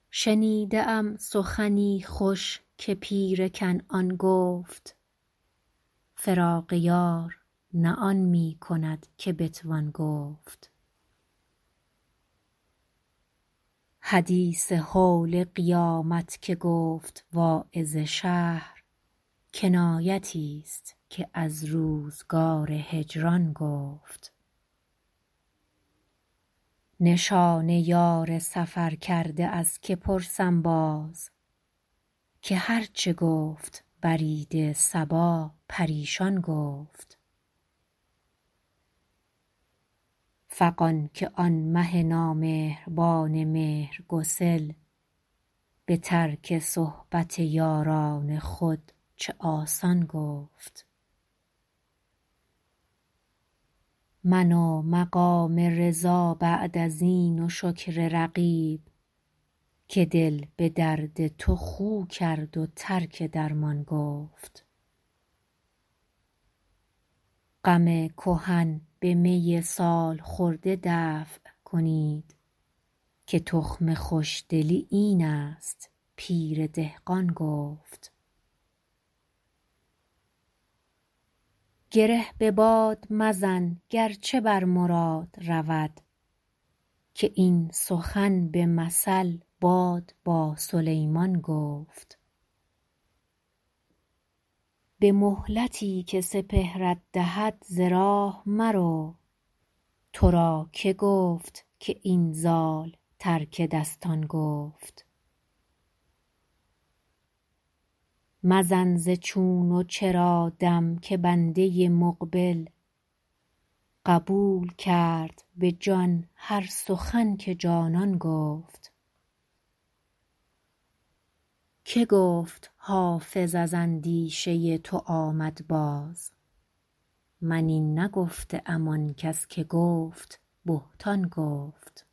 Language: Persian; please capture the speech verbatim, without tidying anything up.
شنیده ام سخنی خوش که پیر کنعان گفت فراق یار نه آن می کند که بتوان گفت. حدیث هول قیامت که گفت واعظ شهر کنایتی است که از روزگار هجران گفت. نشان یار سفر کرده از که پرسم باز که هر چه گفت برید صبا پریشان گفت. فغان که آن مه نامهربان مهرگسل به ترک صحبت یاران خود چه آسان گفت. من و مقام رضا بعد از این و شکر رقیب که دل به درد تو خو کرد و ترک درمان گفت. غم کهن به می سالخورده دفع کنید که تخم خوشدلی این است پیر دهقان گفت. گره به باد مزن گرچه بر مراد رود که این سخن به مثل باد با سلیمان گفت. به مهلتی که سپهرت دهد ز راه مرو تو را که گفت که این زال ترک دستان گفت. مزن ز چون و چرا دم که بنده مقبل قبول کرد به جان هر سخن که جانان گفت. که گفت حافظ از اندیشه تو آمد باز من این نگفته ام آن کس که گفت بهتان گفت.